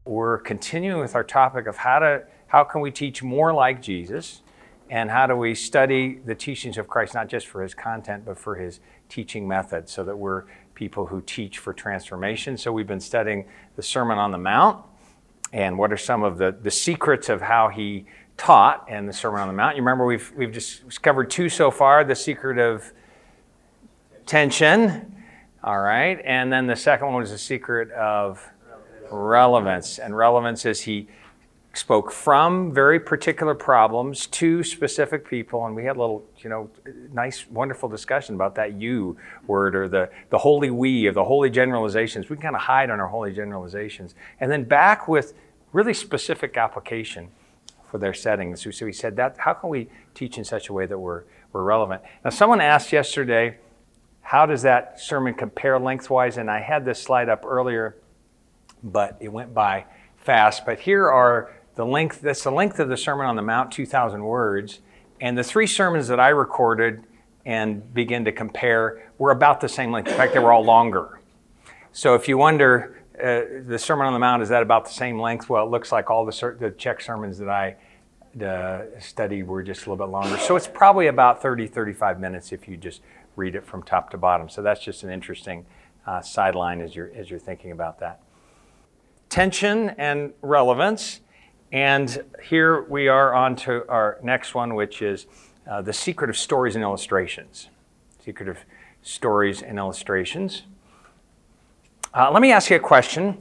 We're continuing with our topic of how can we teach more like Jesus, and how do we study the teachings of Christ, not just for his content, but for his teaching method, so that we're people who teach for transformation. So we've been studying the Sermon on the Mount, and what are some of the secrets of how he taught in the Sermon on the Mount. You remember we've just covered two so far, the secret of tension, all right, and then the second one was the secret of relevance. And relevance is he spoke from very particular problems to specific people, and we had a little, nice, wonderful discussion about that "you" word, or the holy "we," or the holy generalizations. We can kind of hide on our holy generalizations, and then back with really specific application for their settings. So we said that, how can we teach in such a way that we're relevant? Now, someone asked yesterday, how does that sermon compare lengthwise? And I had this slide up earlier, but it went by fast. But here are the length. That's the length of the Sermon on the Mount, 2,000 words. And the three sermons that I recorded and began to compare were about the same length. In fact, they were all longer. So if you wonder, the Sermon on the Mount, is that about the same length? Well, it looks like all the Czech sermons that I studied were just a little bit longer. So it's probably about 30, 35 minutes if you just read it from top to bottom. So that's just an interesting sideline as you're thinking about that. Tension and relevance. And here we are on to our next one, which is the secret of stories and illustrations. Secret of stories and illustrations. Let me ask you a question.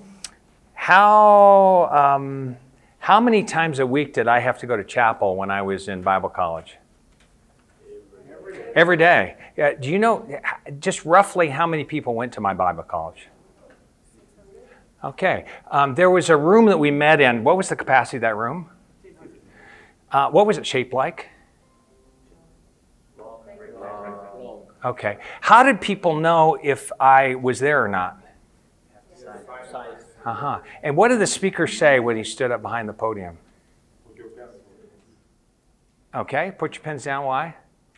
How many times a week did I have to go to chapel when I was in Bible college? Every day. Do you know just roughly how many people went to my Bible college? Okay. There was a room that we met in. What was the capacity of that room? What was it shaped like? Okay. How did people know if I was there or not? Uh-huh. And what did the speaker say when he stood up behind the podium? Okay. Put your pens down. Why?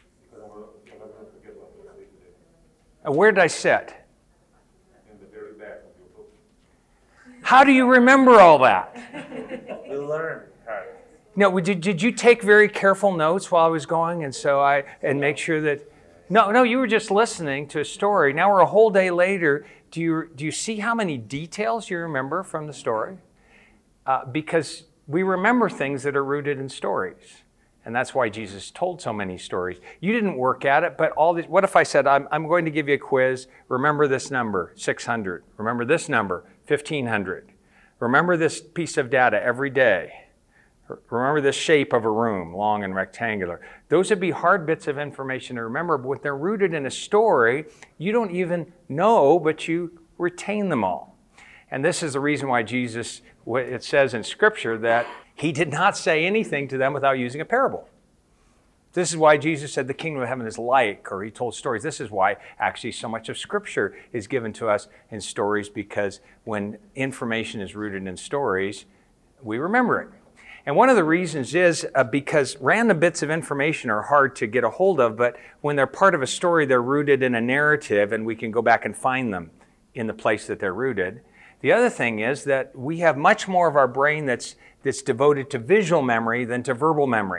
Where did I sit? In the very back of your book. How do you remember all that? You learn. No, did you take very careful notes while I was going, and make sure that? No, you were just listening to a story. Now we're a whole day later. Do you see how many details you remember from the story? Because we remember things that are rooted in stories. And that's why Jesus told so many stories. You didn't work at it, but what if I said, I'm going to give you a quiz. Remember this number, 600. Remember this number, 1,500. Remember this piece of data every day. Remember this shape of a room, long and rectangular. Those would be hard bits of information to remember, but when they're rooted in a story, you don't even know, but you retain them all. And this is the reason why Jesus, it says in Scripture that he did not say anything to them without using a parable. This is why Jesus said the kingdom of heaven is like, or he told stories. This is why actually so much of Scripture is given to us in stories, because when information is rooted in stories, we remember it. And one of the reasons is because random bits of information are hard to get a hold of, but when they're part of a story, they're rooted in a narrative, and we can go back and find them in the place that they're rooted. The other thing is that we have much more of our brain that's devoted to visual memory than to verbal memory.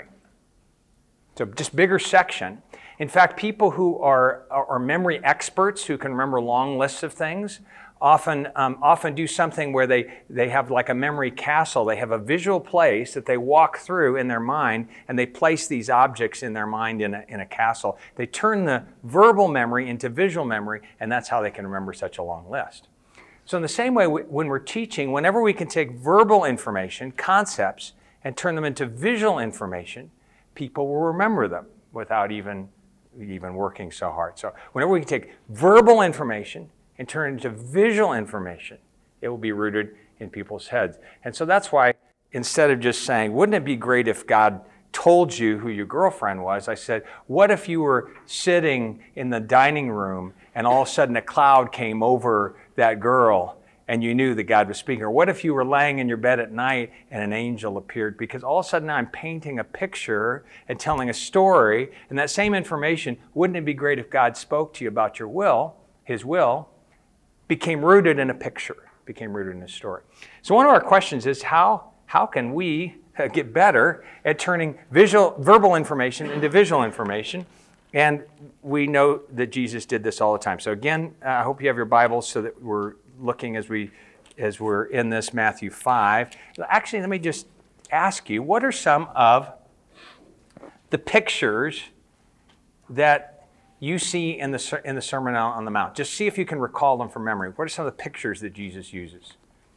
So just bigger section. In fact, people who are memory experts, who can remember long lists of things, often do something where they have like a memory castle. They have a visual place that they walk through in their mind, and they place these objects in their mind in a castle. They turn the verbal memory into visual memory, and that's how they can remember such a long list. So in the same way, when we're teaching, whenever we can take verbal information, concepts, and turn them into visual information, people will remember them without even working so hard. So whenever we can take verbal information and turn it into visual information, it will be rooted in people's heads. And so that's why, instead of just saying, wouldn't it be great if God told you who your girlfriend was, I said, what if you were sitting in the dining room and all of a sudden a cloud came over that girl and you knew that God was speaking? Or what if you were laying in your bed at night and an angel appeared? Because all of a sudden I'm painting a picture and telling a story, and that same information, wouldn't it be great if God spoke to you about your will, his will, became rooted in a picture? became rooted in his story. So one of our questions is how can we get better at turning verbal information into visual information? And we know that Jesus did this all the time. So again, I hope you have your Bibles so that we're looking as we're in this Matthew 5. Actually, let me just ask you, what are some of the pictures that you see in the Sermon on the Mount? Just see if you can recall them from memory. What are some of the pictures that Jesus uses?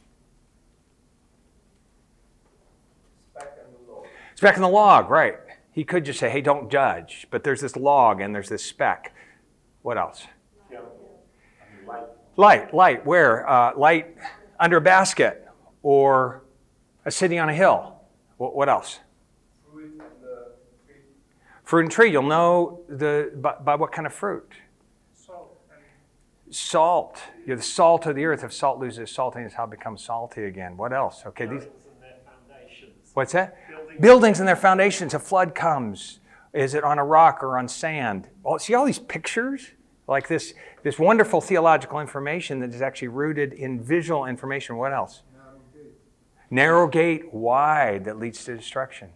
Speck in the log, right. He could just say, hey, don't judge. But there's this log and there's this speck. What else? Light. Where? Light under a basket or a city on a hill. What else? Fruit and tree. You'll know by what kind of fruit? Salt. You're the salt of the earth. If salt loses saltiness, how it becomes salty again. What else? Okay. What's that? Buildings and their foundations. A flood comes. Is it on a rock or on sand? See all these pictures? Like this wonderful theological information that is actually rooted in visual information. What else? Narrow gate, wide, that leads to destruction.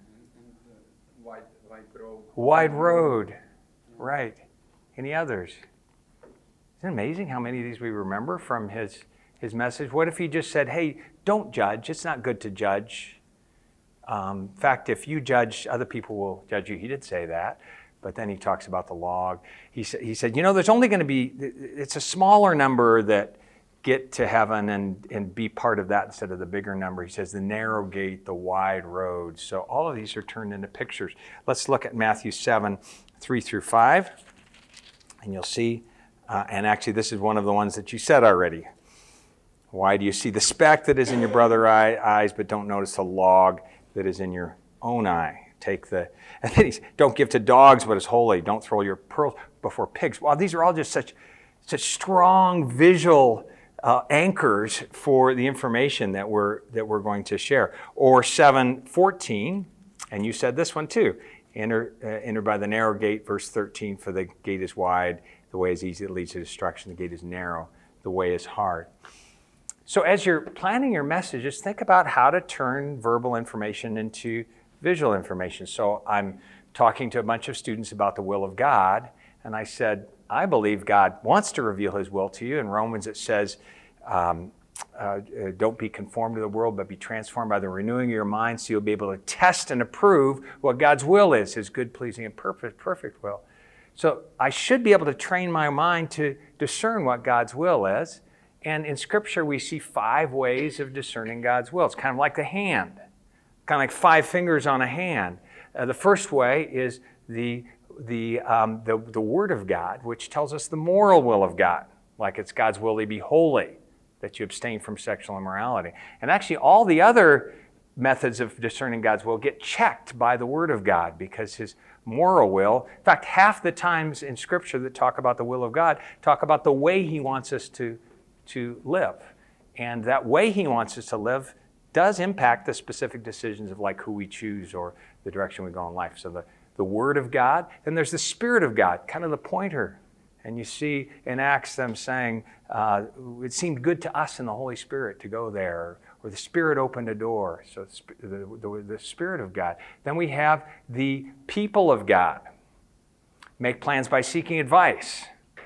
Wide road. Right. Any others? Isn't it amazing how many of these we remember from his message? What if he just said, hey, don't judge. It's not good to judge. In fact, if you judge, other people will judge you. He did say that. But then he talks about the log. He said, there's only going to be, it's a smaller number that get to heaven and be part of that instead of the bigger number. He says the narrow gate, the wide road. So all of these are turned into pictures. Let's look at Matthew 7, 3 through 5. And you'll see, and actually this is one of the ones that you said already. Why do you see the speck that is in your brother's eyes, but don't notice the log that is in your own eye? And then don't give to dogs what is holy. Don't throw your pearls before pigs. Well, these are all just such strong visual anchors for the information that we're going to share. Or 7:14, and you said this one too. Enter by the narrow gate, verse 13. For the gate is wide, the way is easy, it leads to destruction. The gate is narrow, the way is hard. So as you're planning your messages, think about how to turn verbal information into visual information. So I'm talking to a bunch of students about the will of God, and I said, I believe God wants to reveal his will to you. In Romans it says, don't be conformed to the world, but be transformed by the renewing of your mind, so you'll be able to test and approve what God's will is, his good, pleasing, and perfect will. So I should be able to train my mind to discern what God's will is. And in Scripture, we see 5 ways of discerning God's will. It's kind of like the hand. Kind of like 5 fingers on a hand. The first way is the Word of God, which tells us the moral will of God. Like it's God's will to be holy, that you abstain from sexual immorality. And actually all the other methods of discerning God's will get checked by the Word of God because his moral will, in fact, half the times in Scripture that talk about the will of God, talk about the way he wants us to live. And that way he wants us to live does impact the specific decisions of like who we choose or the direction we go in life. So the Word of God, and there's the Spirit of God, kind of the pointer. And you see in Acts them saying, it seemed good to us in the Holy Spirit to go there, or the Spirit opened a door. So the Spirit of God. Then we have the people of God. Make plans by seeking advice.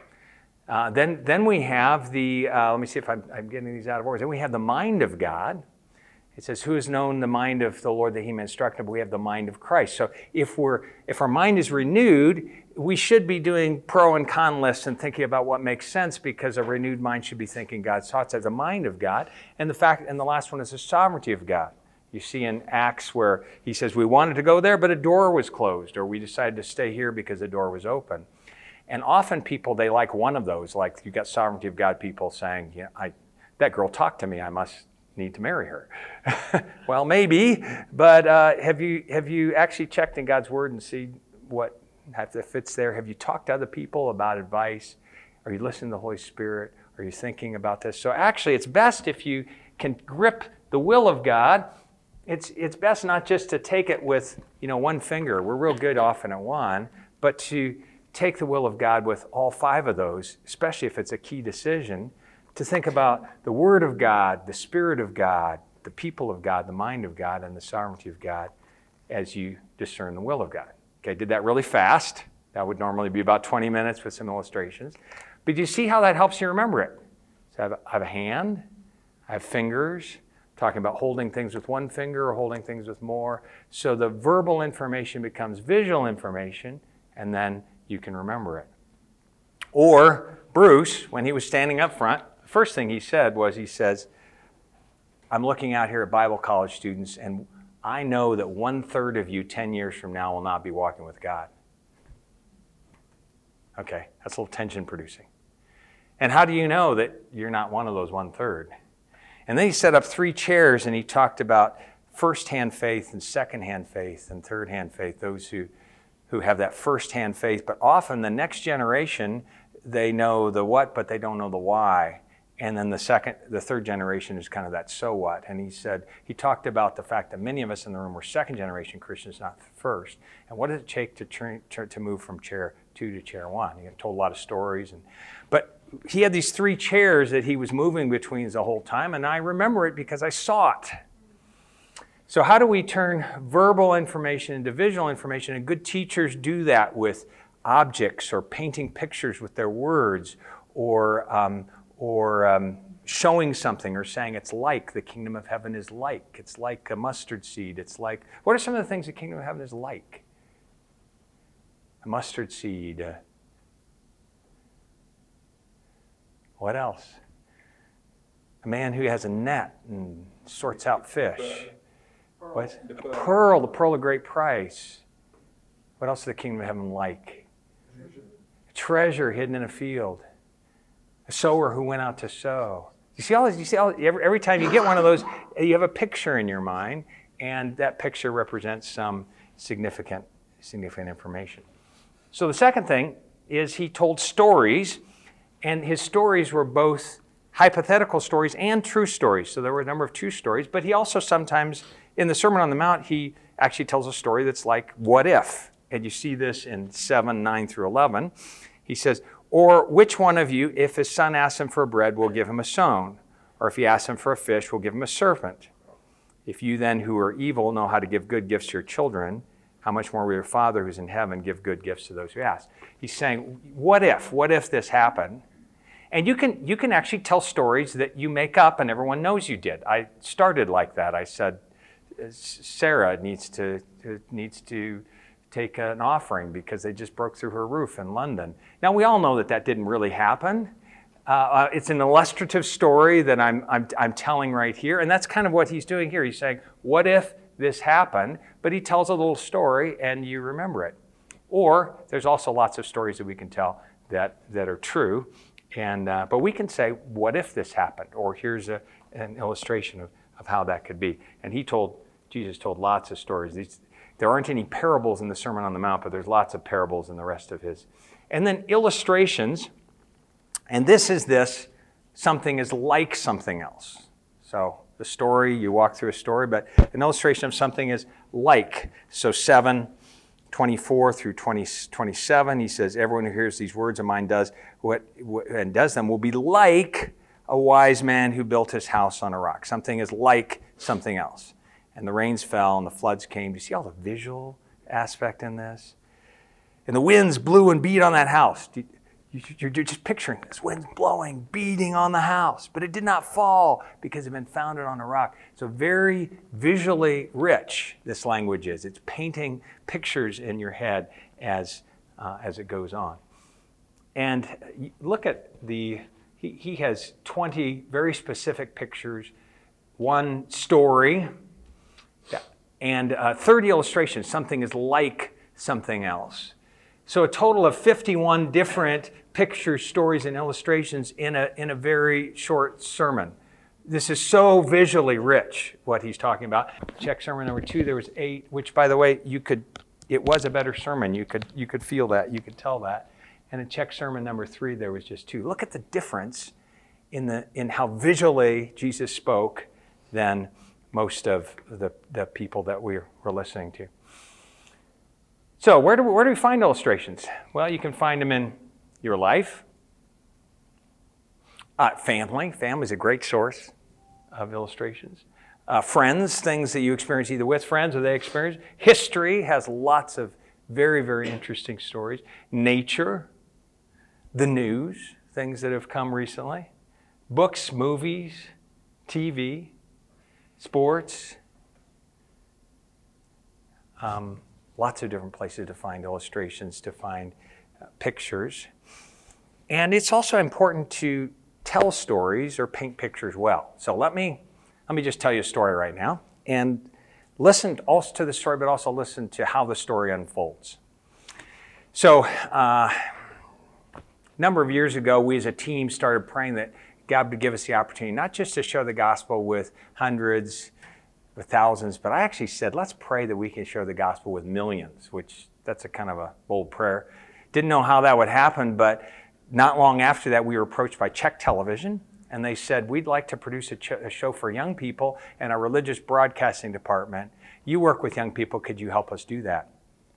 Then we have let me see if I'm getting these out of order. Then we have the mind of God. It says, who has known the mind of the Lord that he may instruct him? But we have the mind of Christ. So if our mind is renewed, we should be doing pro and con lists and thinking about what makes sense, because a renewed mind should be thinking God's thoughts as the mind of God. And the last one is the sovereignty of God. You see in Acts where he says, we wanted to go there, but a door was closed, or we decided to stay here because the door was open. And often people, they like one of those, like you got sovereignty of God people saying, that girl talked to me, I must need to marry her. Well, maybe, but have you actually checked in God's Word and see what if it's there? Have you talked to other people about advice? Are you listening to the Holy Spirit? Are you thinking about this? So actually, it's best if you can grip the will of God. It's best not just to take it with one finger. We're real good often at one, but to take the will of God with all 5 of those, especially if it's a key decision, to think about the Word of God, the Spirit of God, the people of God, the mind of God, and the sovereignty of God as you discern the will of God. Okay, did that really fast. That would normally be about 20 minutes with some illustrations. But do you see how that helps you remember it? So I have a hand, I have fingers, talking about holding things with one finger or holding things with more. So the verbal information becomes visual information, and then you can remember it. Or Bruce, when he was standing up front, the first thing he said was, he says, I'm looking out here at Bible college students, and I know that 1/3 of you 10 years from now will not be walking with God. Okay, that's a little tension producing. And how do you know that you're not one of those 1/3? And then he set up 3 chairs and he talked about first-hand faith and second-hand faith and third-hand faith, those who have that first-hand faith. But often the next generation, they know the what, but they don't know the why. And then the third generation is kind of that so what. And he talked about the fact that many of us in the room were second-generation Christians, not first. And what does it take to move from chair 2 to chair 1? He told a lot of stories. But he had these 3 chairs that he was moving between the whole time, and I remember it because I saw it. So how do we turn verbal information into visual information? And good teachers do that with objects or painting pictures with their words or showing something or saying it's like the kingdom of heaven is like. It's like a mustard seed. It's like, what are some of the things the kingdom of heaven is like? A mustard seed. What else? A man who has a net and sorts out fish. What? The pearl of great price. What else is the kingdom of heaven like? A treasure hidden in a field. A sower who went out to sow. You see all this? Every time you get one of those, you have a picture in your mind, and that picture represents some significant information. So the second thing is he told stories. And his stories were both hypothetical stories and true stories. So there were a number of true stories. But he also sometimes, in the Sermon on the Mount, he actually tells a story that's like, what if? And you see this in 7, 9 through 11. He says, or which one of you, if his son asks him for bread, will give him a stone? Or if he asks him for a fish, will give him a serpent? If you then, who are evil, know how to give good gifts to your children, how much more will your Father who's in heaven give good gifts to those who ask? He's saying, what if this happened? And you can actually tell stories that you make up and everyone knows you did. I started like that. I said, Sarah needs to take an offering because they just broke through her roof in London. Now we all know that didn't really happen. It's an illustrative story that I'm telling right here, and that's kind of what he's doing here. He's saying, what if this happened? But he tells a little story and you remember it. Or there's also lots of stories that we can tell that are true. But we can say, what if this happened? Or here's an illustration of how that could be. And Jesus told lots of stories. There aren't any parables in the Sermon on the Mount, but there's lots of parables in the rest of his. And then illustrations. And something is like something else. So the story, you walk through a story, but an illustration of something is like. So 7:24 through 27, he says, everyone who hears these words of mine does and does them will be like a wise man who built his house on a rock. Something is like something else. And the rains fell and the floods came. Do you see all the visual aspect in this? And the winds blew and beat on that house. You're just picturing this. Winds blowing, beating on the house. But it did not fall because it had been founded on a rock. So very visually rich, this language is. It's painting pictures in your head as it goes on. And look at he has 20 very specific pictures, one story, and 30 illustrations. Something is like something else. So a total of 51 different pictures, stories, and illustrations in a very short sermon. This is so visually rich, what he's talking about. Check sermon number 2, there was 8, which, by the way, it was a better sermon. You could feel that, you could tell that. And in check sermon number 3, there was just 2. Look at the difference in how visually Jesus spoke than most of the people that we were listening to. So where do we find illustrations? Well, you can find them in your life, Family. Family is a great source of illustrations. Friends, things that you experience either with friends or they experience. History has lots of very, very interesting stories. Nature, the news, things that have come recently. Books, movies, TV, sports. Lots of different places to find illustrations, to find pictures. And it's also important to tell stories or paint pictures well. So let me just tell you a story right now. And listen also to the story, but also listen to how the story unfolds. So a number of years ago, we as a team started praying that God would give us the opportunity not just to share the gospel with hundreds, with thousands, but I actually said, let's pray that we can share the gospel with millions, which that's a kind of a bold prayer. Didn't know how that would happen, but not long after that, we were approached by Czech Television, and they said, we'd like to produce a show for young people in our religious broadcasting department. You work with young people, could you help us do that?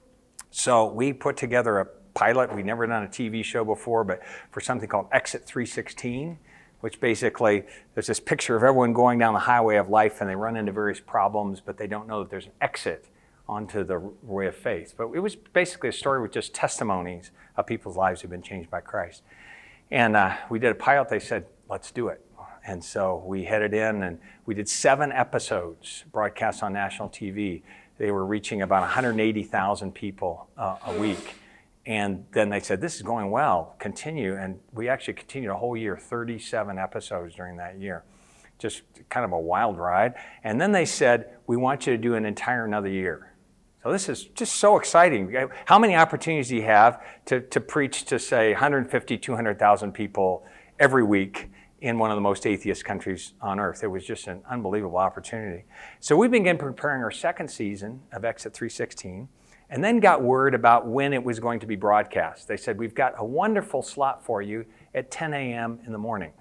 So we put together a pilot. We'd never done a TV show before, but for something called Exit 316, which basically, there's this picture of everyone going down the highway of life and they run into various problems, but they don't know that there's an exit onto the way of faith. But it was basically a story with just testimonies of people's lives who've been changed by Christ. And we did a pilot. They said, let's do it. And so we headed in and we did 7 episodes broadcast on national TV. They were reaching about 180,000 people a week. And then they said, this is going well, continue. And we actually continued a whole year, 37 episodes during that year. Just kind of a wild ride. And then they said, we want you to do an entire another year. So this is just so exciting. How many opportunities do you have to preach to, say, 150, 200,000 people every week in one of the most atheist countries on earth? It was just an unbelievable opportunity. So we began preparing our second season of Exit 316. And then got word about when it was going to be broadcast. They said, we've got a wonderful slot for you at 10 a.m. in the morning.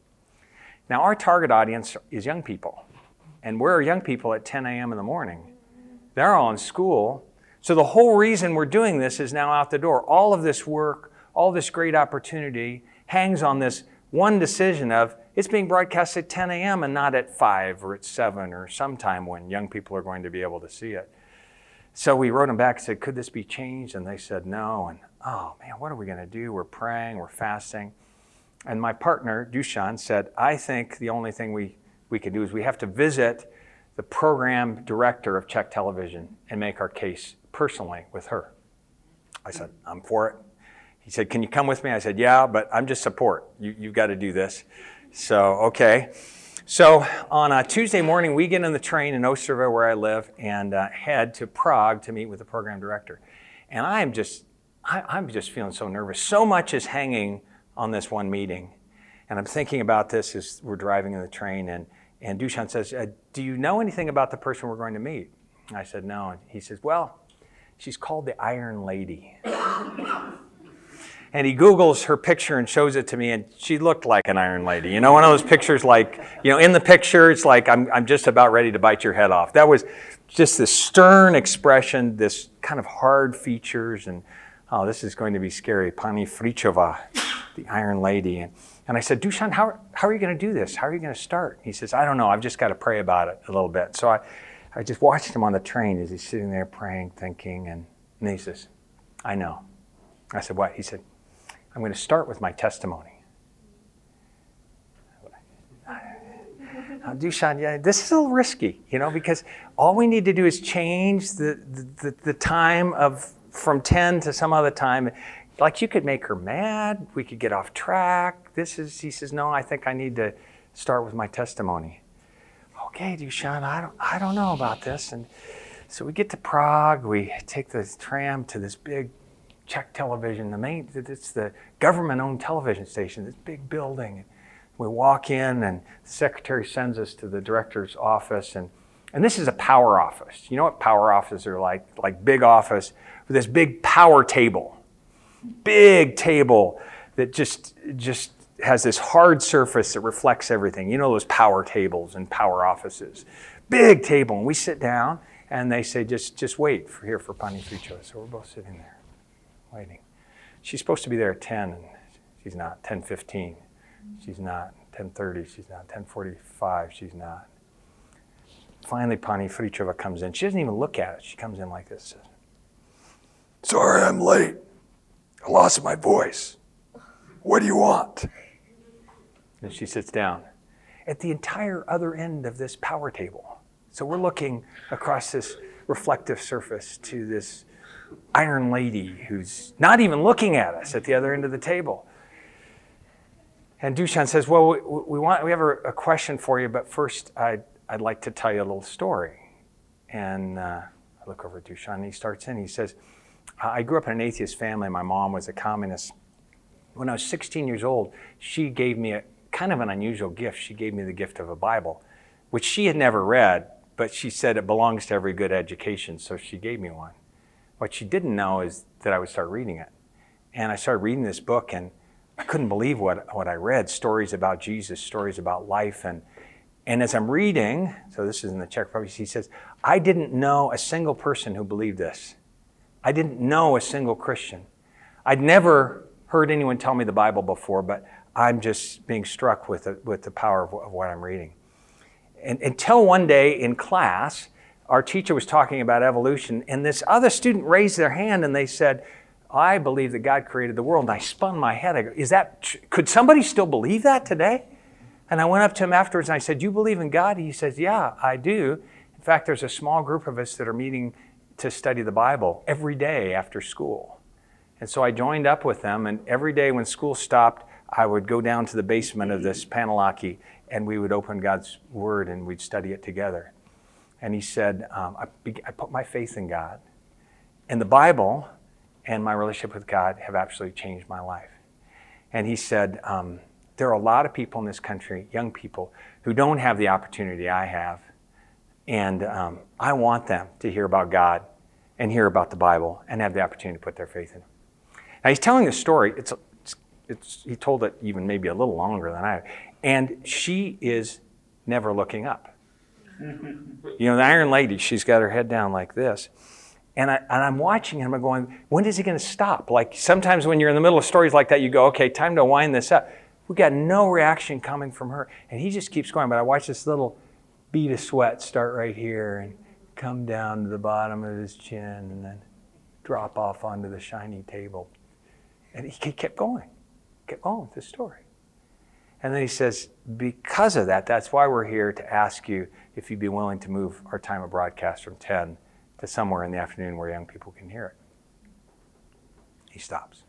Now, our target audience is young people. And where are young people at 10 a.m. in the morning? They're all in school. So the whole reason we're doing this is now out the door. All of this work, all this great opportunity hangs on this one decision of it's being broadcast at 10 a.m. and not at 5 or at 7 or sometime when young people are going to be able to see it. So we wrote them back and said, could this be changed? And they said no. And oh man, what are we going to do? We're praying, we're fasting. And my partner, Dushan, said, I think the only thing we can do is we have to visit the program director of Czech Television and make our case personally with her. I said, I'm for it. He said, can you come with me? I said, yeah, but I'm just support. You've got to do this. So, okay. So on a Tuesday morning, we get in the train in Ostrava, where I live, and head to Prague to meet with the program director. And I'm just feeling so nervous. So much is hanging on this one meeting. And I'm thinking about this as we're driving in the train, and Dushan says, do you know anything about the person we're going to meet? And I said, no. And he says, well, she's called the Iron Lady. And he Googles her picture and shows it to me, and she looked like an Iron Lady. You know, one of those pictures like, you know, in the picture, it's like, I'm just about ready to bite your head off. That was just this stern expression, this kind of hard features, and oh, this is going to be scary. Pani Frichova, the Iron Lady. And I said, Dushan, how are you going to do this? How are you going to start? He says, I don't know. I've just got to pray about it a little bit. So I just watched him on the train as he's sitting there praying, thinking, and he says, I know. I said, what? He said, I'm going to start with my testimony. Dushan, yeah, this is a little risky, you know, because all we need to do is change the time from 10 to some other time. Like, you could make her mad. We could get off track. He says, no, I think I need to start with my testimony. Okay, Dushan, I don't know about this. And so we get to Prague. We take the tram to this big Czech Television. It's the government-owned television station, this big building. We walk in, and the secretary sends us to the director's office. And this is a power office. You know what power offices are like? Like big office with this big power table. Big table that just has this hard surface that reflects everything. You know those power tables in power offices. Big table. And we sit down, and they say, just wait for Pani Frichova. So we're both sitting there waiting. She's supposed to be there at 10, and she's not, 10:15. She's not. 10:30, she's not. 10:45, she's not. Finally, Pani Frichova comes in. She doesn't even look at it. She comes in like this. Sorry, I'm late. I lost my voice. What do you want? And she sits down at the entire other end of this power table. So we're looking across this reflective surface to this iron lady who's not even looking at us at the other end of the table. And Dushan says, well, we have a question for you, but first I'd like to tell you a little story. And I look over at Dushan, and he starts in. He says, I grew up in an atheist family. My mom was a communist. When I was 16 years old, she gave me a kind of an unusual gift. She gave me the gift of a Bible, which she had never read, but she said it belongs to every good education, so she gave me one. What she didn't know is that I would start reading it. And I started reading this book, and I couldn't believe what I read, stories about Jesus, stories about life. And as I'm reading, so this is in the Czech Republic, he says, I didn't know a single person who believed this. I didn't know a single Christian. I'd never heard anyone tell me the Bible before, but I'm just being struck with the power of what I'm reading. And until one day in class, our teacher was talking about evolution, and this other student raised their hand and they said, I believe that God created the world. And I spun my head. I go, could somebody still believe that today? And I went up to him afterwards and I said, you believe in God? He says, yeah, I do. In fact, there's a small group of us that are meeting to study the Bible every day after school. And so I joined up with them, and every day when school stopped, I would go down to the basement of this Panalaki, and we would open God's Word and we'd study it together. And he said, I put my faith in God. And the Bible and my relationship with God have absolutely changed my life. And he said, there are a lot of people in this country, young people, who don't have the opportunity I have. And I want them to hear about God and hear about the Bible and have the opportunity to put their faith in it. Now he's telling a story. He told it even maybe a little longer than I have. And she is never looking up. You know, the Iron Lady, she's got her head down like this. And I'm watching him, I'm going, when is he going to stop? Like sometimes when you're in the middle of stories like that, you go, okay, time to wind this up. We got no reaction coming from her. And he just keeps going. But I watch this little bead of sweat start right here and come down to the bottom of his chin and then drop off onto the shiny table. And he kept going with the story. And then he says, because of that, that's why we're here to ask you if you'd be willing to move our time of broadcast from 10 to somewhere in the afternoon where young people can hear it. He stops.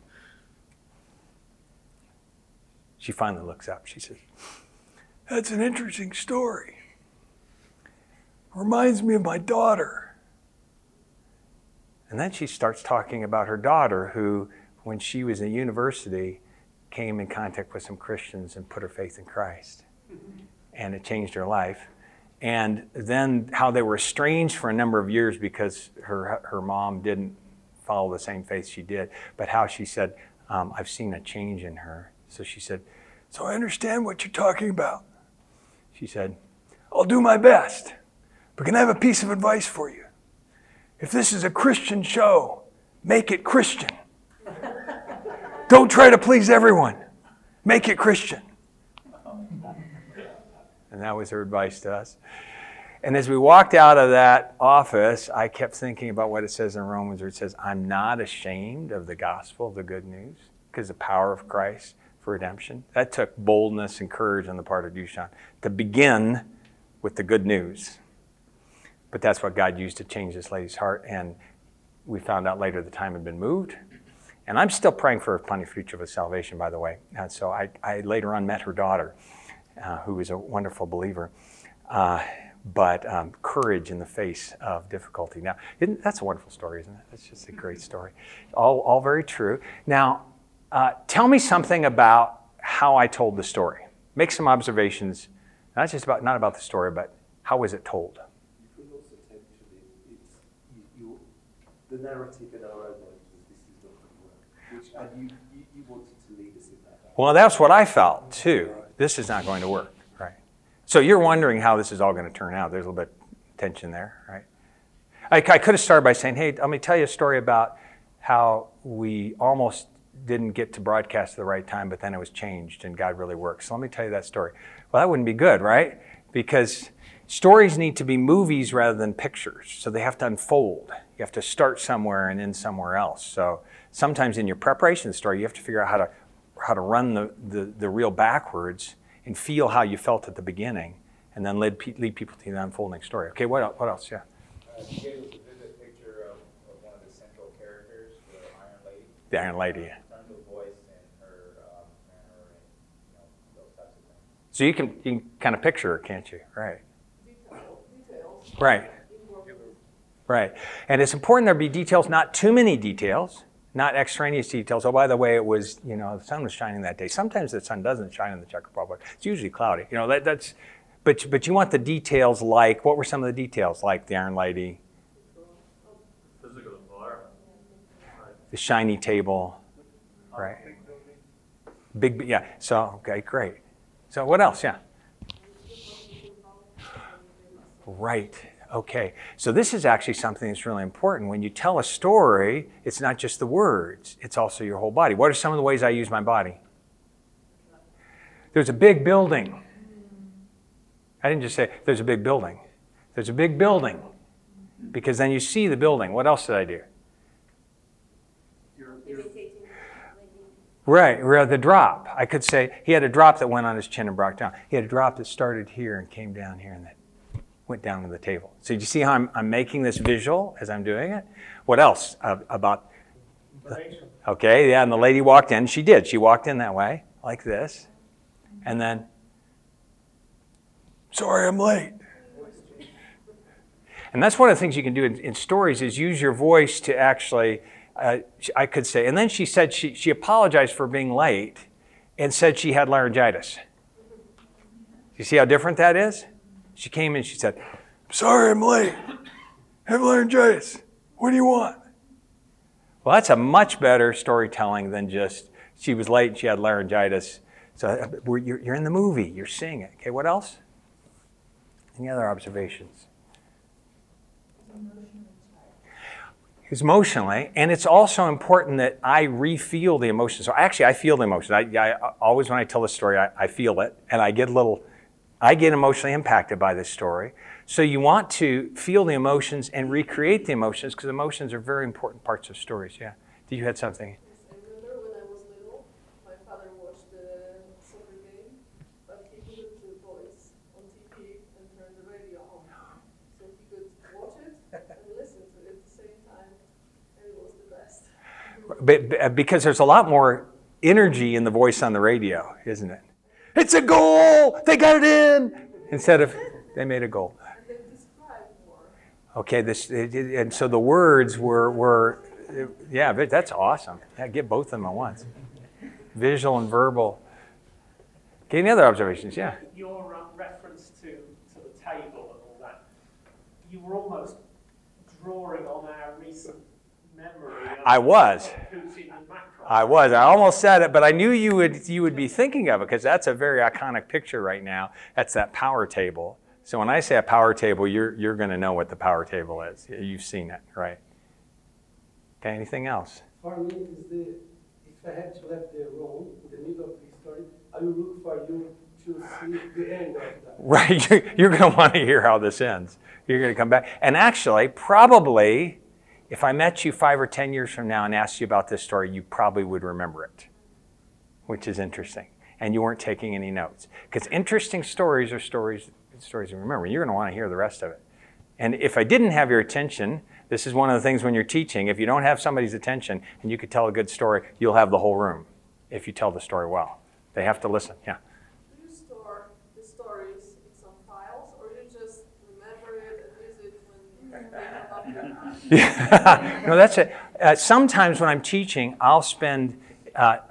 She finally looks up. She says, that's an interesting story. Reminds me of my daughter. And then she starts talking about her daughter who, when she was in university, came in contact with some Christians and put her faith in Christ. And it changed her life. And then how they were estranged for a number of years because her mom didn't follow the same faith she did. But how she said, I've seen a change in her. So she said, so I understand what you're talking about. She said, I'll do my best. But can I have a piece of advice for you? If this is a Christian show, make it Christian. Don't try to please everyone. Make it Christian. And that was her advice to us. And as we walked out of that office, I kept thinking about what it says in Romans, where it says, I'm not ashamed of the gospel, of the good news, because the power of Christ for redemption. That took boldness and courage on the part of Dushan to begin with the good news. But that's what God used to change this lady's heart. And we found out later the time had been moved. And I'm still praying for Pani Frichova's salvation, by the way. And so I later on met her daughter, who was a wonderful believer. But courage in the face of difficulty. Now, that's a wonderful story, isn't it? That's just a great story. All very true. Now, tell me something about how I told the story. Make some observations, not about the story, but how was it told? You could also potentially, the narrative in our own mind was this is not going to work, and you wanted to lead us in that. Well, that's what I felt too. This is not going to work, right? So you're wondering how this is all going to turn out. There's a little bit of tension there, right? I could have started by saying, hey, let me tell you a story about how we almost didn't get to broadcast at the right time, but then it was changed and God really works. So let me tell you that story. Well, that wouldn't be good, right? Because stories need to be movies rather than pictures. So they have to unfold. You have to start somewhere and end somewhere else. So sometimes in your preparation story, you have to figure out how to run the reel backwards and feel how you felt at the beginning, and then lead people to the unfolding story. Okay, what else? Yeah. You gave us a vivid picture of one of the central characters, the Iron Lady. The Iron Lady. In terms of voice and her manner and those types of things. So you can kind of picture her, can't you? Right. Details. Right. Right. And it's important there be details, not too many details, not extraneous details. Oh, by the way, it was, the sun was shining that day. Sometimes the sun doesn't shine in the Czech Republic. It's usually cloudy. That's. But you want the details like, what were some of the details? Like the Iron Lady. Physical environment. The shiny table. Right. Big, yeah. So, okay, great. So what else? Yeah. Right. Okay. So this is actually something that's really important. When you tell a story, it's not just the words, it's also your whole body. What are some of the ways I use my body? There's a big building. I didn't just say, there's a big building. There's a big building. Because then you see the building. What else did I do? Right, the drop. I could say, he had a drop that went on his chin and brought down. He had a drop that started here and came down here and then went down to the table. So you see how I'm making this visual as I'm doing it? What else about? Okay, yeah, and the lady walked in. She did. She walked in that way, like this. And then, sorry, I'm late. And that's one of the things you can do in stories is use your voice to actually, I could say, and then she said she apologized for being late and said she had laryngitis. You see how different that is? She came in, she said, sorry, I'm late. I have laryngitis. What do you want? Well, that's a much better storytelling than just she was late and she had laryngitis. So you're in the movie, you're seeing it. Okay, what else? Any other observations? It's emotionally, and it's also important that I re-feel the emotion. So actually, I feel the emotion. I always, when I tell a story, I feel it, and I get emotionally impacted by this story. So you want to feel the emotions and recreate the emotions, because emotions are very important parts of stories. Yeah. Did you had something? I remember when I was little, my father watched the soccer game, but he put the voice on TV and turned the radio on. So he could watch it and listen to it at the same time, and it was the best. But because there's a lot more energy in the voice on the radio, isn't it? It's a goal! They got it in! Instead of, they made a goal. And they describe more. Okay, and so the words were yeah, but that's awesome. Yeah, get both of them at once. Visual and verbal. Okay, any other observations? Yeah. Your reference to the table and all that, you were almost drawing on our recent memory of I was. Putin and Macron. I was. I almost said it, but I knew you would be thinking of it because that's a very iconic picture right now. That's that power table. So when I say a power table, you're going to know what the power table is. You've seen it, right? Okay, anything else? For me, if I had to leave the room in the middle of the story, I will look for you to see the end of that. Right, you're going to want to hear how this ends. You're going to come back. And actually, probably, if I met you 5 or 10 years from now and asked you about this story, you probably would remember it, which is interesting. And you weren't taking any notes. Because interesting stories are stories you remember. You're going to want to hear the rest of it. And if I didn't have your attention, this is one of the things when you're teaching, if you don't have somebody's attention and you could tell a good story, you'll have the whole room if you tell the story well. They have to listen, yeah. Do you store the stories in some files, or you just remember it and use it when you wake up? Yeah. No, that's it. Sometimes when I'm teaching, I'll spend 20,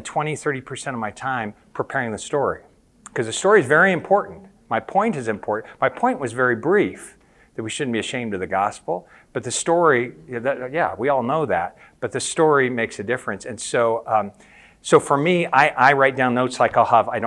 30% of my time preparing the story. Because the story is very important. My point is important. My point was very brief, that we shouldn't be ashamed of the gospel. But the story, we all know that. But the story makes a difference. And so so for me, I write down notes like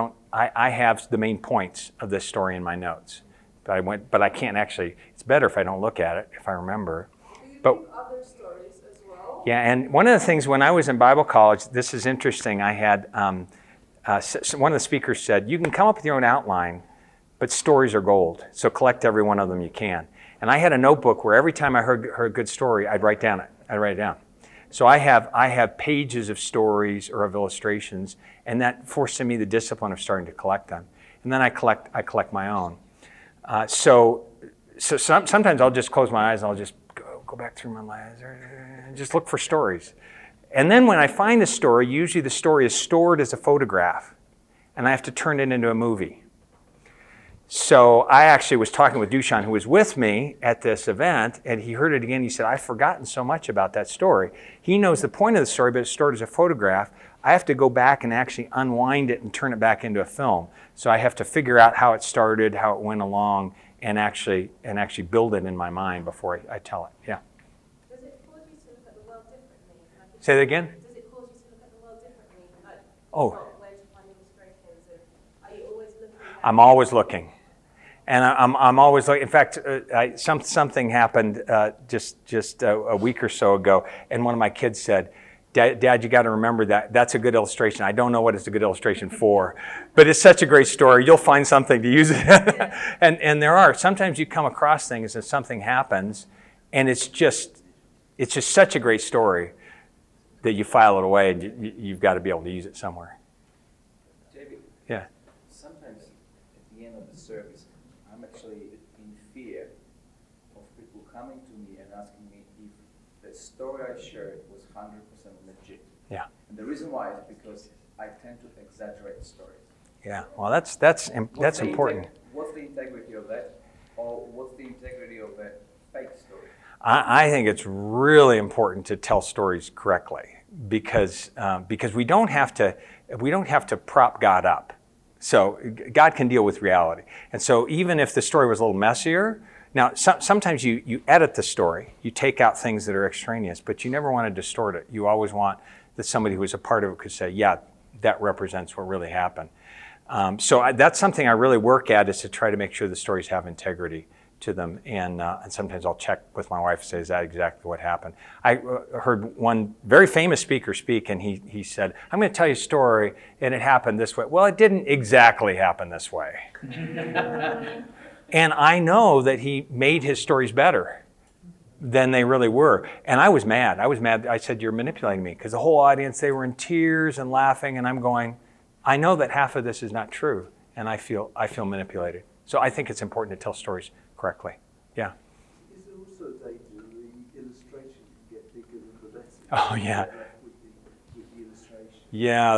I have the main points of this story in my notes. But I can't actually, it's better if I don't look at it, if I remember. Do you But do other stories as well? Yeah, and one of the things when I was in Bible college, this is interesting. I had one of the speakers said, "You can come up with your own outline, but stories are gold. So collect every one of them you can." And I had a notebook where every time I heard a good story, I'd write it down. So I have pages of stories or of illustrations, and that forced me the discipline of starting to collect them. And then I collect my own. So sometimes I'll just close my eyes and I'll just go back through my lives and just look for stories. And then when I find a story, usually the story is stored as a photograph, and I have to turn it into a movie. So I actually was talking with Dushan, who was with me at this event, and he heard it again. He said, "I've forgotten so much about that story." He knows the point of the story, but it's stored as a photograph. I have to go back and actually unwind it and turn it back into a film. So I have to figure out how it started, how it went along, and actually build it in my mind before I tell it. Yeah. Does it cause you to look at the world differently? Say that again? Does it cause you to look at the world differently? Like, Oh. where to find illustrations? And are you always looking at I'm always looking. And I'm always looking. In fact, something happened just a week or so ago, and one of my kids said, Dad, you got to remember that's a good illustration. I don't know what it's a good illustration for, but it's such a great story. You'll find something to use it. and there are. Sometimes you come across things and something happens, and it's just such a great story that you file it away, and you've got to be able to use it somewhere. David, Yeah. sometimes at the end of the service, I'm actually in fear of people coming to me and asking me if the story I shared was 100% legit. Yeah. And the reason why is because I tend to exaggerate the story. Yeah. Well, that's important. What's the integrity of that? Or what's the integrity of a fake story? I think it's really important to tell stories correctly because we don't have to prop God up. So God can deal with reality. And so even if the story was a little messier, now sometimes you edit the story, you take out things that are extraneous, but you never want to distort it. You always want that somebody who was a part of it could say, yeah, that represents what really happened. So that's something I really work at, is to try to make sure the stories have integrity to them. And sometimes I'll check with my wife and say, is that exactly what happened? I heard one very famous speaker speak, and he said, I'm going to tell you a story, and it happened this way. Well, it didn't exactly happen this way. And I know that he made his stories better than they really were. And I was mad. I said, you're manipulating me, because the whole audience, they were in tears and laughing, and I'm going, I know that half of this is not true, and I feel manipulated. So I think it's important to tell stories correctly. Yeah. Is there also a danger the illustration can get bigger than the message? Oh, yeah. With the illustration. Yeah,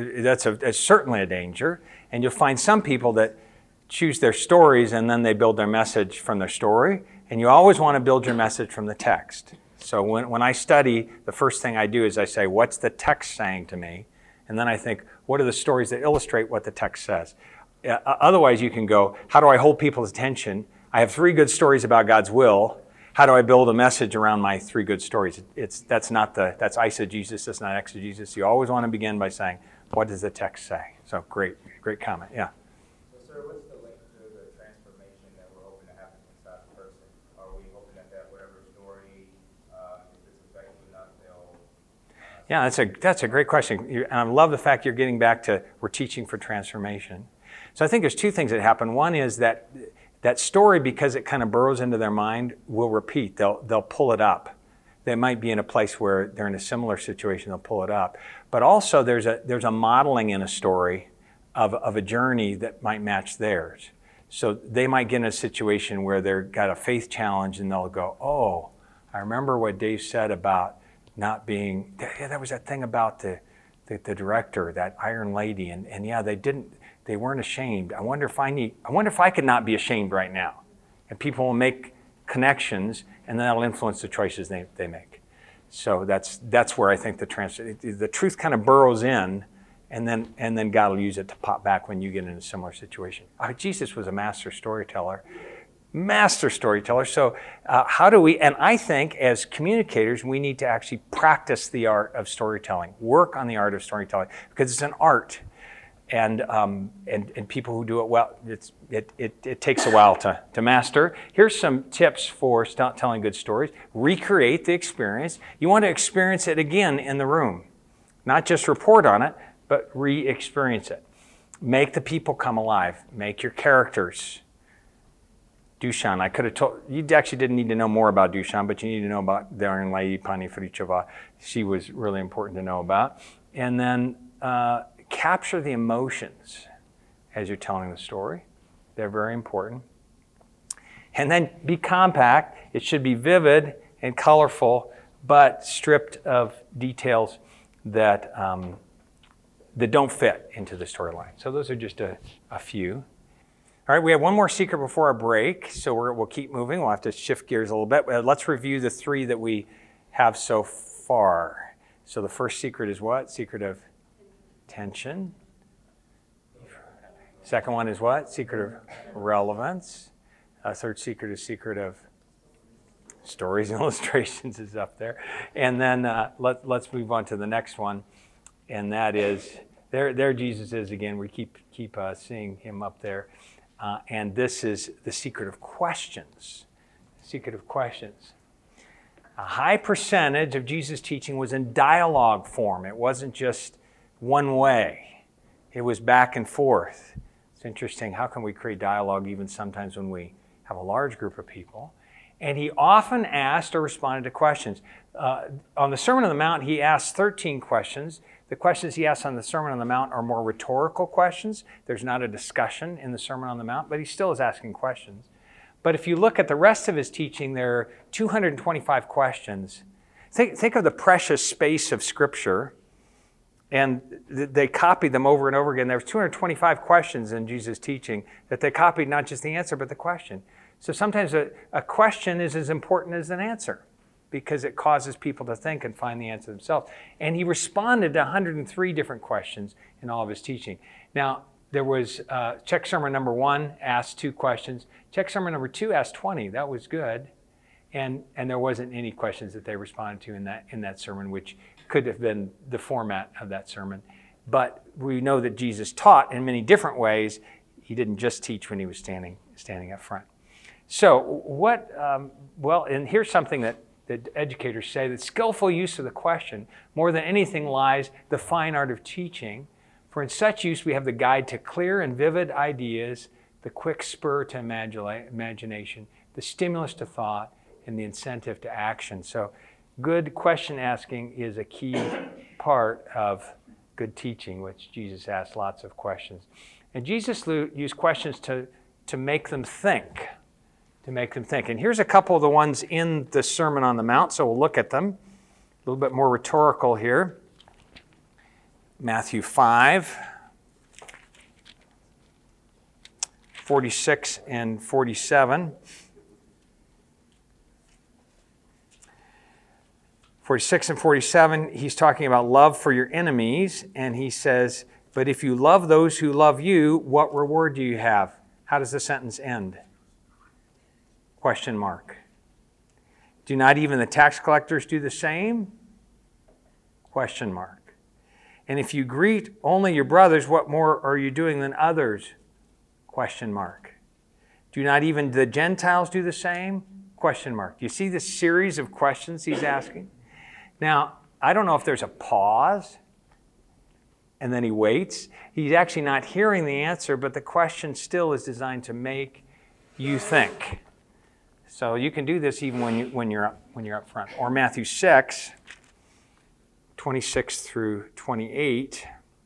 that's certainly a danger. And you'll find some people that choose their stories and then they build their message from their story. And you always want to build your message from the text. So when I study, the first thing I do is I say, what's the text saying to me? And then I think, what are the stories that illustrate what the text says? Otherwise, you can go, how do I hold people's attention? I have 3 good stories about God's will. How do I build a message around my 3 good stories? That's eisegesis, that's not exegesis. You always want to begin by saying, what does the text say? So great comment, yeah. So, sir, what's the link to the transformation that we're hoping to happen inside the person? Are we hoping that whatever story, if it's effective enough, they'll... Yeah, that's a great question. And I love the fact you're getting back to we're teaching for transformation. So I think there's 2 things that happen. One is that story, because it kind of burrows into their mind, will repeat. They'll pull it up. They might be in a place where they're in a similar situation, they'll pull it up. But also there's a modeling in a story of a journey that might match theirs. So they might get in a situation where they've got a faith challenge and they'll go, oh, I remember what Dave said about not being, yeah, that was that thing about the director, that Iron Lady, and yeah, they weren't ashamed. I wonder if I could not be ashamed right now. And people will make connections, and that'll influence the choices they make. So that's where I think the truth kind of burrows in, and then God will use it to pop back when you get in a similar situation. Jesus was a master storyteller. So how do we, and I think as communicators, we need to actually practice the art of storytelling, work on the art of storytelling, because it's an art. and people who do it well, it takes a while to master. Here's some tips for telling good stories. Recreate the experience. You want to experience it again in the room. Not just report on it, but re-experience it. Make the people come alive. Make your characters. Dushan, I could have told, you actually didn't need to know more about Dushan, but you need to know about Darren Lai Pani Frichova. She was really important to know about. And then capture the emotions as you're telling the story. They're very important. And then be compact. It should be vivid and colorful, but stripped of details that don't fit into the storyline. So those are just a few. All right, we have one more secret before our break, so we'll keep moving. We'll have to shift gears a little bit. Let's review the 3 that we have so far. So the first secret is what? Secret of tension. Second one is what? Secret of relevance. Third secret is secret of stories and illustrations is up there. And then let's move on to the next one, and that is, there Jesus is again. We keep seeing him up there. And this is the secret of questions. Secret of questions. A high percentage of Jesus' teaching was in dialogue form. It wasn't just one way. It was back and forth. It's interesting. How can we create dialogue even sometimes when we have a large group of people? And he often asked or responded to questions. On the Sermon on the Mount, he asked 13 questions. The questions he asks on the Sermon on the Mount are more rhetorical questions. There's not a discussion in the Sermon on the Mount, but he still is asking questions. But if you look at the rest of his teaching, there are 225 questions. Think of the precious space of Scripture, and they copied them over and over again. There's 225 questions in Jesus' teaching that they copied not just the answer, but the question. So sometimes a question is as important as an answer, because it causes people to think and find the answer themselves. And he responded to 103 different questions in all of his teaching. Now, there was check sermon number 1 asked 2 questions. Check sermon number 2 asked 20. That was good. And there wasn't any questions that they responded to in that sermon, which could have been the format of that sermon. But we know that Jesus taught in many different ways. He didn't just teach when he was standing up front. So and here's something that educators say, that skillful use of the question, more than anything, lies the fine art of teaching. For in such use, we have the guide to clear and vivid ideas, the quick spur to imagination, the stimulus to thought, and the incentive to action. So good question asking is a key part of good teaching, which Jesus asked lots of questions. And Jesus used questions to make them think. And here's a couple of the ones in the Sermon on the Mount, so we'll look at them. A little bit more rhetorical here. Matthew 5, 46 and 47. 46 and 47, he's talking about love for your enemies, and he says, but if you love those who love you, what reward do you have? How does the sentence end? Question mark. Do not even the tax collectors do the same? Question mark. And if you greet only your brothers, what more are you doing than others? Question mark. Do not even the Gentiles do the same? Question mark. Do you see this series of questions he's asking? Now, I don't know if there's a pause and then he waits. He's actually not hearing the answer, but the question still is designed to make you think. So you can do this even when you're up front. Or Matthew 6, 26 through 28.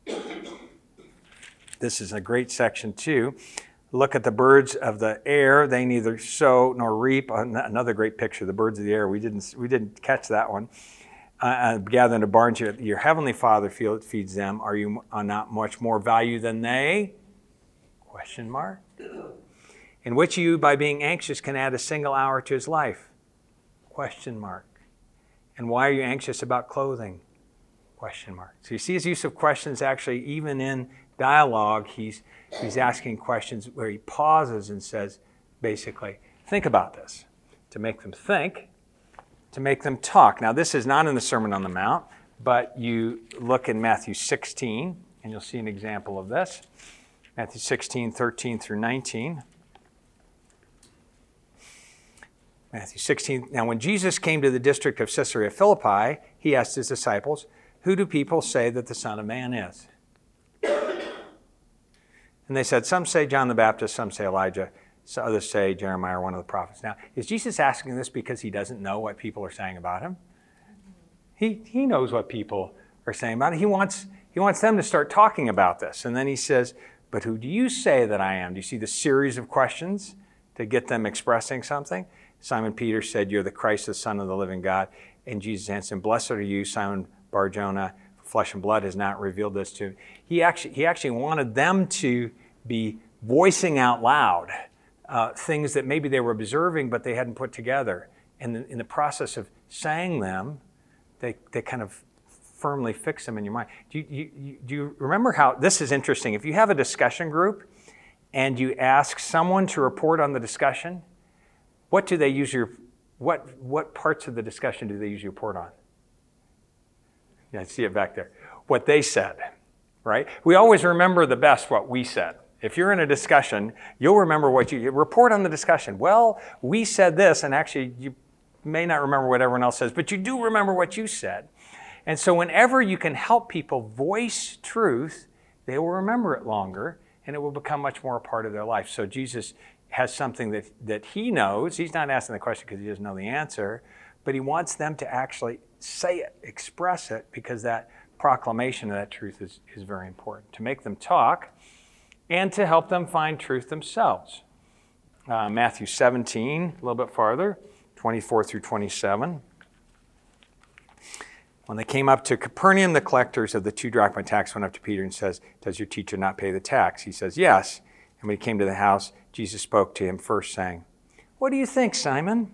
This is a great section too. Look at the birds of the air. They neither sow nor reap. Another great picture, the birds of the air. We didn't catch that one. Gather into barns. Your heavenly Father feeds them. Are you not much more value than they? Question mark. In which you, by being anxious, can add a single hour to his life? Question mark. And why are you anxious about clothing? Question mark. So you see his use of questions actually, even in dialogue, he's asking questions where he pauses and says, basically, think about this. To make them think, to make them talk. Now, this is not in the Sermon on the Mount, but you look in Matthew 16, And you'll see an example of this. Matthew 16, 13 through 19. Matthew 16. Now, when Jesus came to the district of Caesarea Philippi, he asked his disciples, "Who do people say that the Son of Man is?" And they said, "Some say John the Baptist, some say Elijah, some others say Jeremiah or one of the prophets." Now, is Jesus asking this because he doesn't know what people are saying about him? He knows what people are saying about it. He wants them to start talking about this. And then he says, "But who do you say that I am?" Do you see the series of questions to get them expressing something? Simon Peter said, "You're the Christ, the Son of the living God." And Jesus answered, "Blessed are you, Simon Bar-Jonah, for flesh and blood has not revealed this to you." He actually wanted them to be voicing out loud things that maybe they were observing but they hadn't put together. And in the process of saying them, they kind of firmly fix them in your mind. Do you remember how, this is interesting, if you have a discussion group and you ask someone to report on the discussion, what do they usually, what parts of the discussion do they usually report on? Yeah, I see it back there. What they said, right? We always remember the best what we said. If you're in a discussion, you'll remember what you report on the discussion. Well, we said this, and actually you may not remember what everyone else says, but you do remember what you said. And so whenever you can help people voice truth, they will remember it longer, and it will become much more a part of their life. So Jesus has something that he knows. He's not asking the question because he doesn't know the answer, but he wants them to actually say it, express it, because that proclamation of that truth is very important. To make them talk and to help them find truth themselves. Matthew 17, a little bit farther, 24 through 27. When they came up to Capernaum, the collectors of the 2 drachma tax went up to Peter and says, "Does your teacher not pay the tax?" He says, "Yes." And when he came to the house, Jesus spoke to him first, saying, "What do you think, Simon?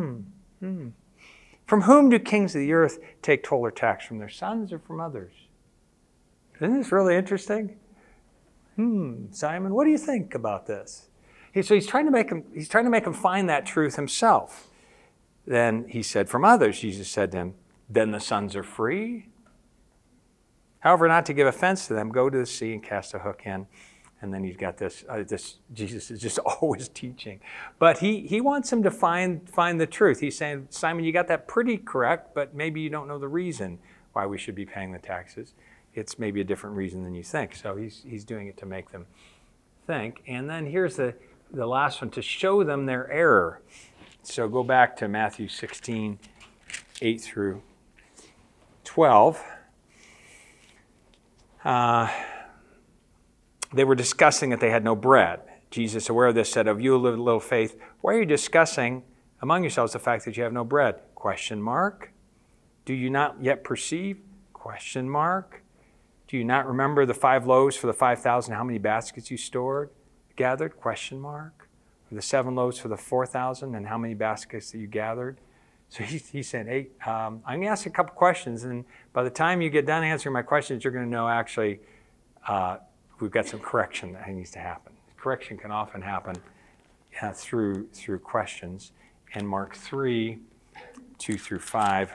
From whom do kings of the earth take toll or tax? From their sons or from others?" Isn't this really interesting? Simon, what do you think about this? So he's trying to make him find that truth himself. Then he said, "From others." Jesus said to him, "Then the sons are free? However, not to give offense to them, go to the sea and cast a hook in." And then he's got this Jesus is just always teaching. But he wants him to find the truth. He's saying, "Simon, you got that pretty correct, but maybe you don't know the reason why we should be paying the taxes. It's maybe a different reason than you think." So he's doing it to make them think. And then here's the last one, to show them their error. So go back to Matthew 16, 8 through 12. They were discussing that they had no bread. Jesus, aware of this, said, "Of you of little faith, why are you discussing among yourselves the fact that you have no bread?" ? "Do you not yet perceive? ? Do you not remember the 5 loaves for the 5,000, how many baskets you gathered? ? Or the 7 loaves for the 4,000 and how many baskets that you gathered? So he's saying, "Hey, I'm going to ask you a couple questions, and by the time you get done answering my questions, you're going to know actually we've got some correction that needs to happen." Correction can often happen through questions. And Mark 3, 2 through 5.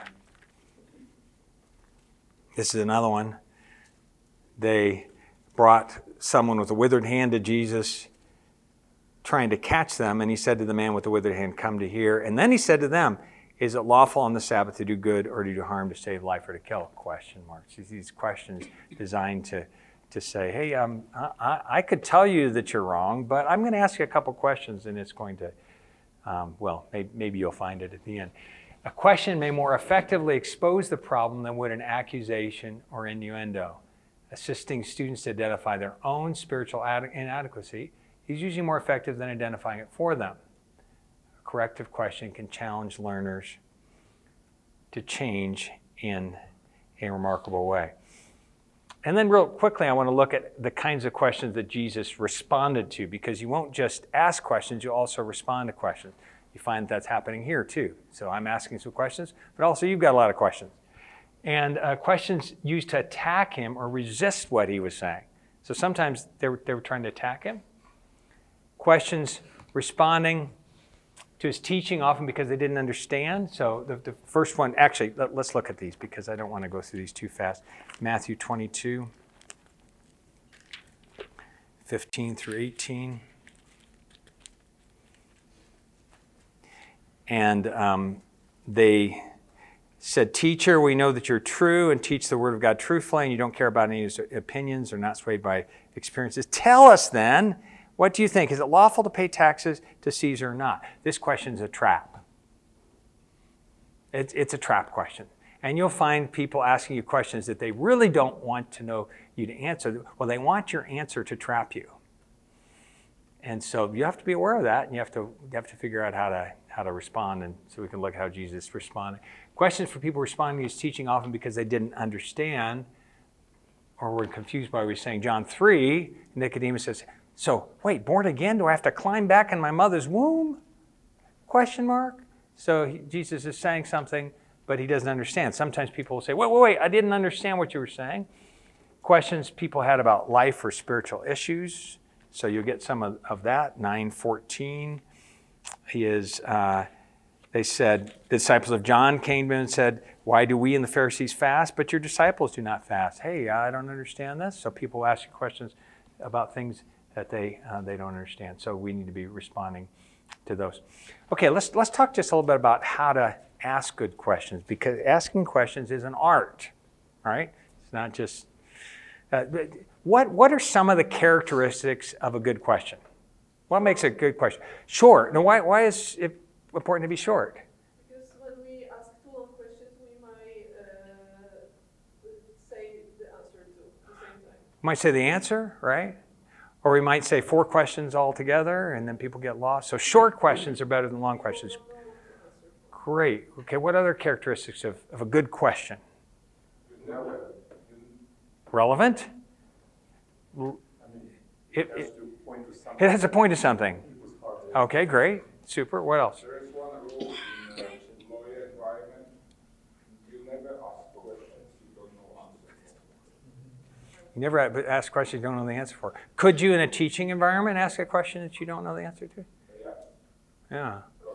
This is another one. They brought someone with a withered hand to Jesus, trying to catch them, and he said to the man with the withered hand, "Come to here." And then he said to them, "Is it lawful on the Sabbath to do good or to do harm, to save life or to kill?" ? These questions designed to say, "Hey, I could tell you that you're wrong, but I'm going to ask you a couple questions, and it's going to, maybe you'll find it at the end." A question may more effectively expose the problem than would an accusation or innuendo. Assisting students to identify their own spiritual inadequacy is usually more effective than identifying it for them. A corrective question can challenge learners to change in a remarkable way. And then real quickly, I want to look at the kinds of questions that Jesus responded to, because you won't just ask questions, you also respond to questions. You find that's happening here too. So I'm asking some questions, but also you've got a lot of questions. And questions used to attack him or resist what he was saying. So sometimes they were trying to attack him. Questions responding to his teaching, often because they didn't understand. So the first one, actually, let's look at these because I don't want to go through these too fast. Matthew 22. 15 through 18. And they said, "Teacher, we know that you're true and teach the word of God truthfully, and you don't care about any opinions or not swayed by experiences. Tell us then, what do you think? Is it lawful to pay taxes to Caesar or not?" This question's a trap. It's a trap question. And you'll find people asking you questions that they really don't want to know you to answer. Well, they want your answer to trap you. And so you have to be aware of that, and you have to figure out how to respond, and so we can look at how Jesus responded. Questions for people responding to his teaching often because they didn't understand or were confused by what he was saying. John 3, Nicodemus says, "So, wait, born again? Do I have to climb back in my mother's womb?" Question mark. So Jesus is saying something, but he doesn't understand. Sometimes people will say, wait, I didn't understand what you were saying. Questions people had about life or spiritual issues. So you'll get some of that. 9:14 is, they said, the disciples of John came to him and said, "Why do we and the Pharisees fast, but your disciples do not fast?" Hey, I don't understand this. So people ask you questions about things that they don't understand. So we need to be responding to those. Okay, let's talk just a little bit about how to ask good questions, because asking questions is an art, all right? It's not just... What are some of the characteristics of a good question? What makes a good question? Short. Now, why is it important to be short? Because when we ask too long questions, we might say the answer too at the same time. Might say the answer, right? Or we might say 4 questions altogether, and then people get lost. So short questions are better than long questions. Great. Okay, what other characteristics of a good question? Relevant? It has to point to something. Okay, great. Super. What else? There is one rule in lawyer environment. You never ask questions you don't know answers. You never ask questions you don't know the answer for. Could you, in a teaching environment, ask a question that you don't know the answer to? Yeah. Yeah.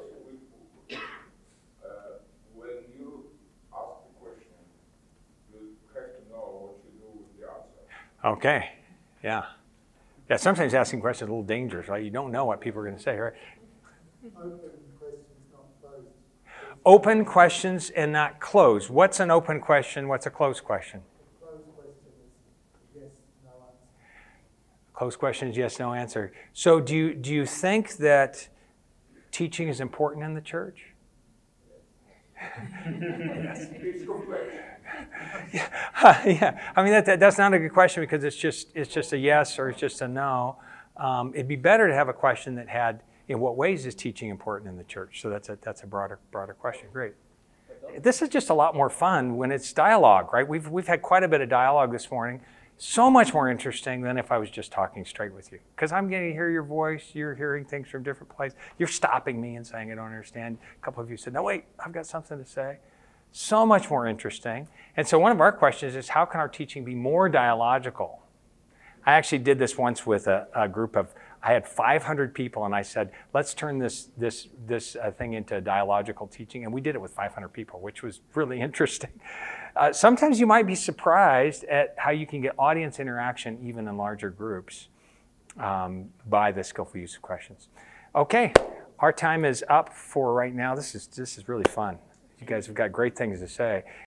When you ask a question, you have to know what you do with the answer. Okay. Yeah. Yeah, sometimes asking questions is a little dangerous, right? You don't know what people are going to say, right? Open questions, not closed. Open questions and not closed. What's an open question? What's a closed question? Closed question is yes, no answer. Closed question is yes, no answer. So do you think that teaching is important in the church? Yeah. I mean, that's not a good question because it's just a yes or it's just a no. It'd be better to have a question that had, in what ways is teaching important in the church? So that's a broader question. Great. This is just a lot more fun when it's dialogue, right? We've had quite a bit of dialogue this morning. So much more interesting than if I was just talking straight with you. Because I'm getting to hear your voice, you're hearing things from different places. You're stopping me and saying, "I don't understand." A couple of you said, "No, wait, I've got something to say." So much more interesting. And so one of our questions is, how can our teaching be more dialogical? I actually did this once with a group of, I had 500 people, and I said, let's turn this thing into dialogical teaching. And we did it with 500 people, which was really interesting. Sometimes you might be surprised at how you can get audience interaction even in larger groups by the skillful use of questions. Okay, our time is up for right now. This is really fun. You guys have got great things to say.